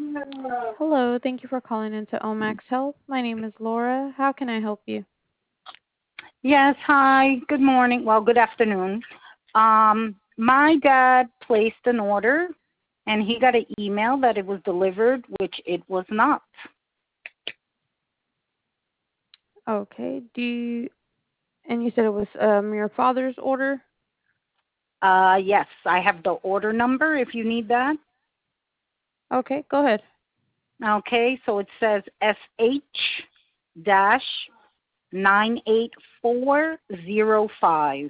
Hello, thank you for calling into Omax Health. My name is Laura. How can I help you? Yes, hi. Good morning. Well, good afternoon. My dad placed an order and he got an email that it was delivered, which it was not. Okay. And you said it was your father's order? Yes, I have the order number if you need that. Okay, go ahead. Okay, so it says SH dash 98405.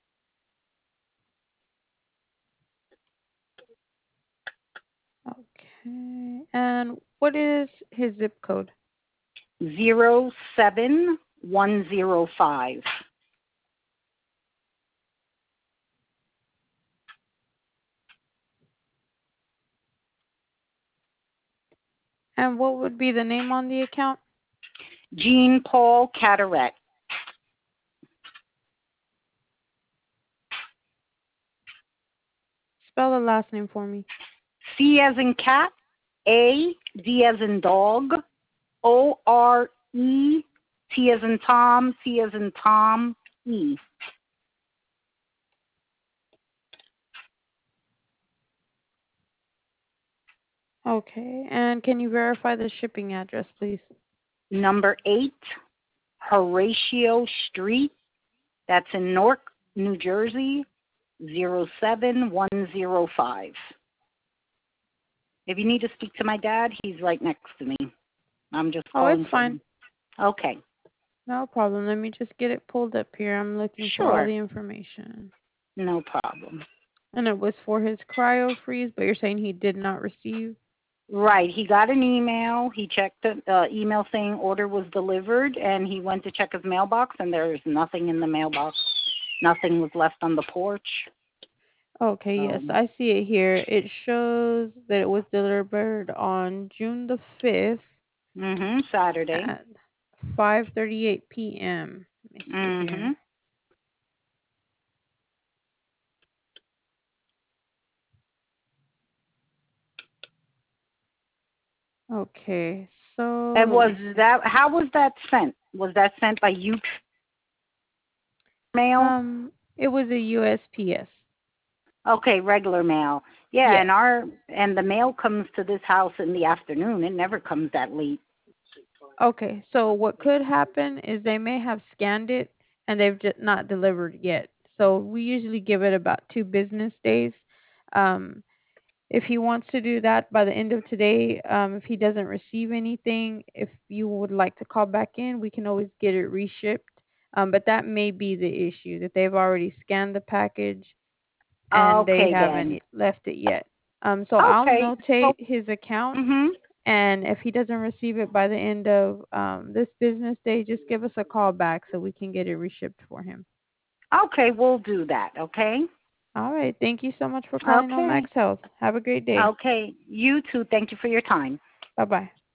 Okay. And what is his zip code? 07105. And what would be the name on the account? Jean Paul Cataract. Spell the last name for me. C as in cat, A, D as in dog, O-R-E, T as in Tom, C as in Tom, E. Okay. And can you verify the shipping address, please? Number 8, Horatio Street. That's in Newark, New Jersey, 07105. If you need to speak to my dad, he's right next to me. I'm just Oh, it's calling for fine. him. Okay. No problem. Let me just get it pulled up here. I'm looking for all Sure. the information. No problem. And it was for his cryo freeze, but you're saying he did not receive? Right. He got an email. He checked the email saying order was delivered, and he went to check his mailbox, and there's nothing in the mailbox. Nothing was left on the porch. Okay, yes, I see it here. It shows that it was delivered on June the 5th Saturday. at 5:38 p.m. Let me see here. Okay, so And let was me see. that? How was that sent? Was that sent by UPS mail? It was a USPS. Okay, regular mail. Yeah, Yes. and the mail comes to this house in the afternoon. It never comes that late. Okay, so what could happen is they may have scanned it and they've just not delivered yet. So we usually give it about 2 business days. Um, If he wants to do that by the end of today, if he doesn't receive anything, if you would like to call back in, we can always get it reshipped. But that may be the issue that they've already scanned the package and they Okay, then. haven't left it yet. So I'll Okay. So, notate his account, and if he doesn't receive it by the end of this business day, just give us a call back so we can get it reshipped for him. okay, we'll do that. Okay. All right. Thank you so much for calling on Okay. Max Health. Have a great day. Okay. You too. Thank you for your time. Bye bye.